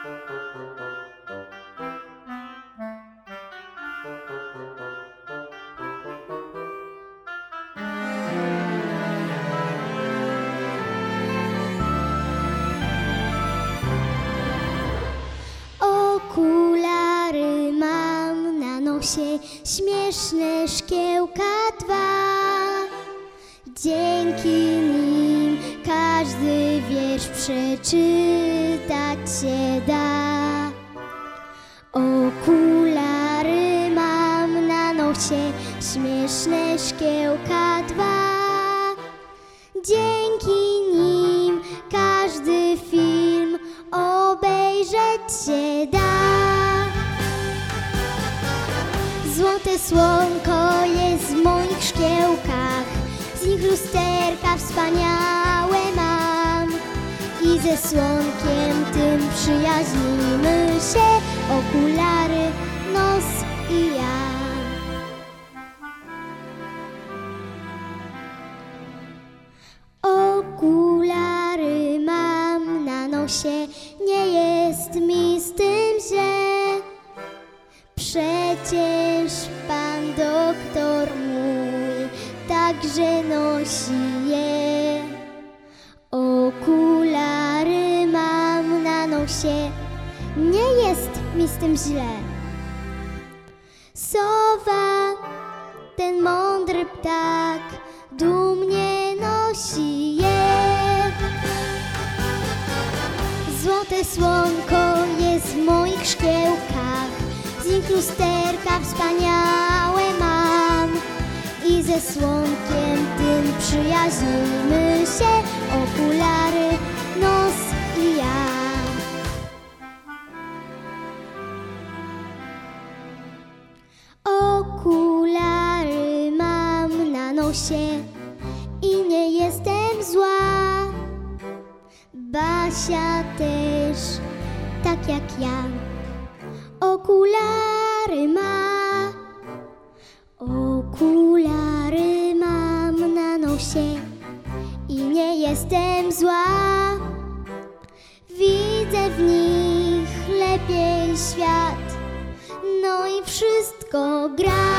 Okulary mam na nosie, śmieszne szkiełka dwa. Dzięki nim każdy wiersz przeczytać się da. Okulary mam na nosie, śmieszne szkiełka dwa. Dzięki nim każdy film obejrzeć się da. Złote słonko jest w moich szkiełkach, z nich lusterka wspaniałe mam. I ze słonkiem tym przyjaźnimy się, okulary, nos i ja. Okulary mam na nosie, nie jest mi z tym źle. Przecież pan doktor mój także nosi je. Okulary mam na nosie, nie jest mi z tym źle. Sowa, ten mądry ptak, dumnie nosi je. Złote słonko jest w moich szkiełkach, z nich lusterka wspaniałe mam. I ze słonkiem tym przyjaźnimy się, okulary, nos i ja. Okulary mam na nosie i nie jestem zła. Basia też, tak jak ja, okulary ma. Okulary mam na nosie i nie jestem zła. Widzę w nich lepiej świat, no i wszystko gra.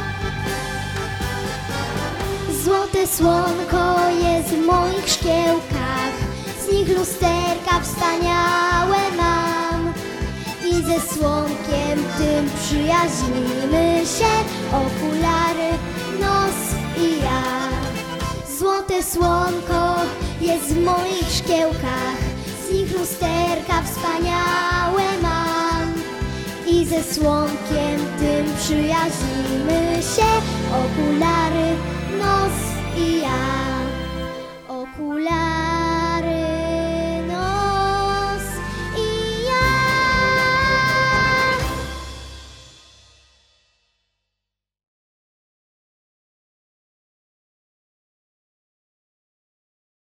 Złote słonko jest w moich szkiełkach, z nich lusterka wspaniałe mam. I ze słonkiem tym przyjaźnimy się, okulary, nos i ja. Złote słonko jest w moich szkiełkach, z nich lusterka wspaniałe mam. I ze słonkiem tym przyjaźnimy się, okulary, nos i ja. Okulary.